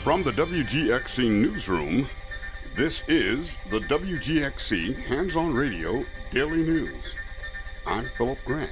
From the WGXC Newsroom, this is the WGXC Hands-On Radio Daily News. I'm Philip Grant.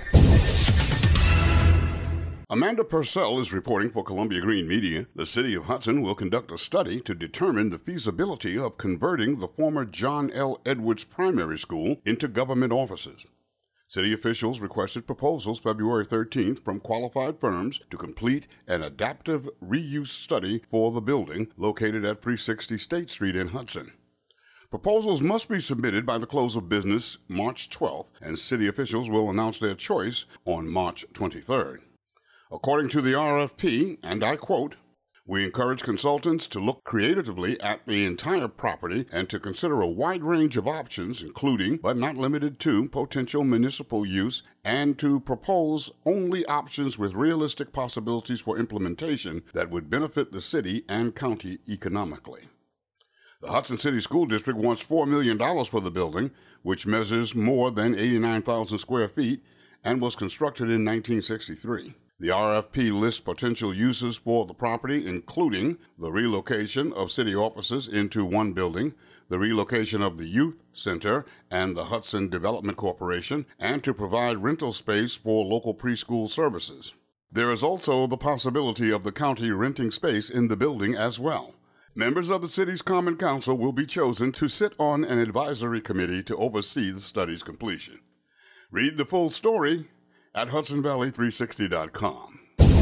Amanda Purcell is reporting for Columbia Green Media. The City of Hudson will conduct a study to determine the feasibility of converting the former John L. Edwards Primary School into government offices. City officials requested proposals February 13th from qualified firms to complete an adaptive reuse study for the building located at 360 State Street in Hudson. Proposals must be submitted by the close of business March 12th, and city officials will announce their choice on March 23rd. According to the RFP, and I quote, "We encourage consultants to look creatively at the entire property and to consider a wide range of options, including, but not limited to, potential municipal use, and to propose only options with realistic possibilities for implementation that would benefit the city and county economically." The Hudson City School District wants $4 million for the building, which measures more than 89,000 square feet and was constructed in 1963. The RFP lists potential uses for the property, including the relocation of city offices into one building, the relocation of the Youth Center and the Hudson Development Corporation, and to provide rental space for local preschool services. There is also the possibility of the county renting space in the building as well. Members of the city's Common Council will be chosen to sit on an advisory committee to oversee the study's completion. Read the full story at HudsonValley360.com.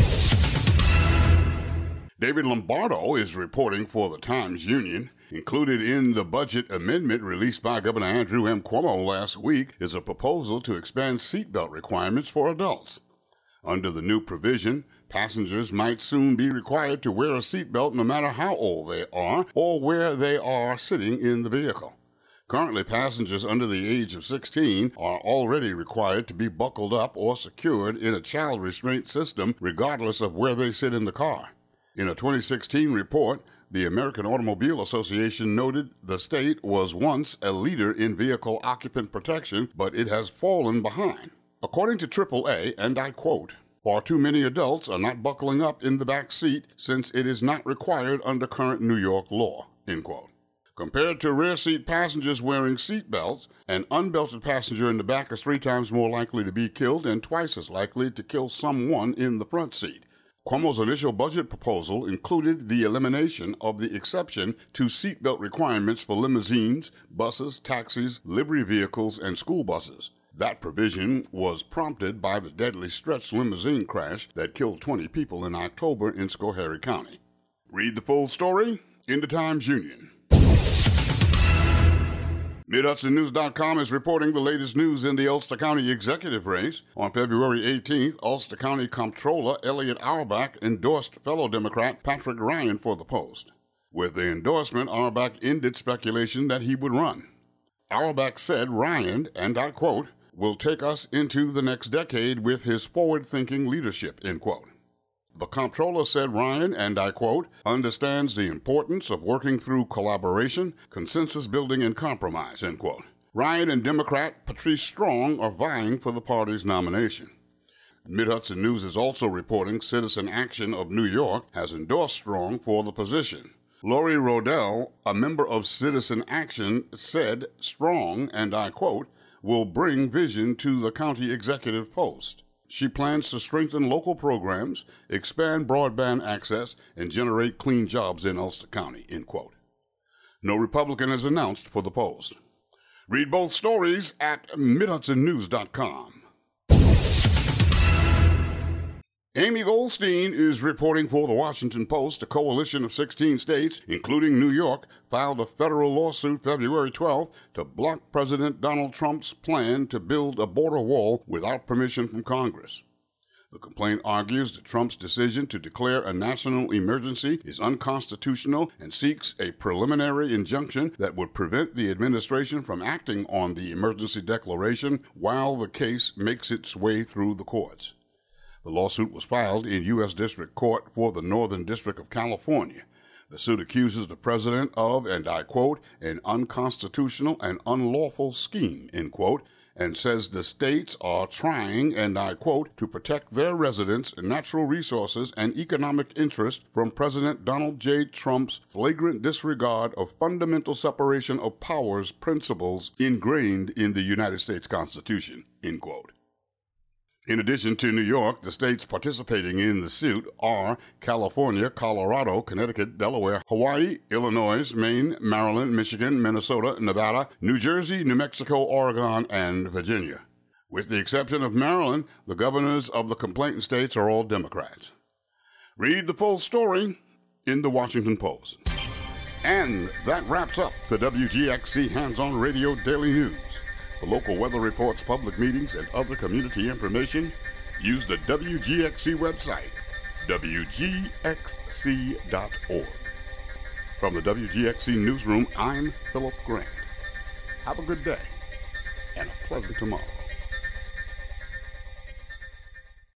David Lombardo is reporting for the Times-Union. Included in the budget amendment released by Governor Andrew M. Cuomo last week is a proposal to expand seatbelt requirements for adults. Under the new provision, passengers might soon be required to wear a seatbelt no matter how old they are or where they are sitting in the vehicle. Currently, passengers under the age of 16 are already required to be buckled up or secured in a child restraint system regardless of where they sit in the car. In a 2016 report, the American Automobile Association noted the state was once a leader in vehicle occupant protection, but it has fallen behind. According to AAA, and I quote, "Far too many adults are not buckling up in the back seat since it is not required under current New York law," end quote. Compared to rear seat passengers wearing seat belts, an unbelted passenger in the back is 3 times more likely to be killed and twice as likely to kill someone in the front seat. Cuomo's initial budget proposal included the elimination of the exception to seatbelt requirements for limousines, buses, taxis, livery vehicles, and school buses. That provision was prompted by the deadly Stretch limousine crash that killed 20 people in October in Schoharie County. Read the full story in the Times-Union. MidHudsonNews.com is reporting the latest news in the Ulster County executive race. On February 18th, Ulster County Comptroller Elliot Auerbach endorsed fellow Democrat Patrick Ryan for the post. With the endorsement, Auerbach ended speculation that he would run. Auerbach said Ryan, and I quote, "will take us into the next decade with his forward-thinking leadership," end quote. The comptroller said Ryan, and I quote, "understands the importance of working through collaboration, consensus building, and compromise," end quote. Ryan and Democrat Patrice Strong are vying for the party's nomination. Mid-Hudson News is also reporting Citizen Action of New York has endorsed Strong for the position. Lori Rodell, a member of Citizen Action, said Strong, and I quote, "will bring vision to the county executive post. She plans to strengthen local programs, expand broadband access, and generate clean jobs in Ulster County," end quote. No Republican is announced for the post. Read both stories at MidHudsonNews.com. Amy Goldstein is reporting for the Washington Post. A coalition of 16 states, including New York, filed a federal lawsuit February 12th to block President Donald Trump's plan to build a border wall without permission from Congress. The complaint argues that Trump's decision to declare a national emergency is unconstitutional and seeks a preliminary injunction that would prevent the administration from acting on the emergency declaration while the case makes its way through the courts. The lawsuit was filed in U.S. District Court for the Northern District of California. The suit accuses the president of, and I quote, "an unconstitutional and unlawful scheme," end quote, and says the states are trying, and I quote, to protect their residents, natural resources, and economic interests from President Donald J. Trump's flagrant disregard of fundamental separation of powers principles ingrained in the United States Constitution, end quote. In addition to New York, the states participating in the suit are California, Colorado, Connecticut, Delaware, Hawaii, Illinois, Maine, Maryland, Michigan, Minnesota, Nevada, New Jersey, New Mexico, Oregon, and Virginia. With the exception of Maryland, the governors of the complainant states are all Democrats. Read the full story in the Washington Post. And that wraps up the WGXC Hands-On Radio Daily News. For local weather reports, public meetings, and other community information, use the WGXC website, WGXC.org. From the WGXC Newsroom, I'm Philip Grant. Have a good day and a pleasant tomorrow.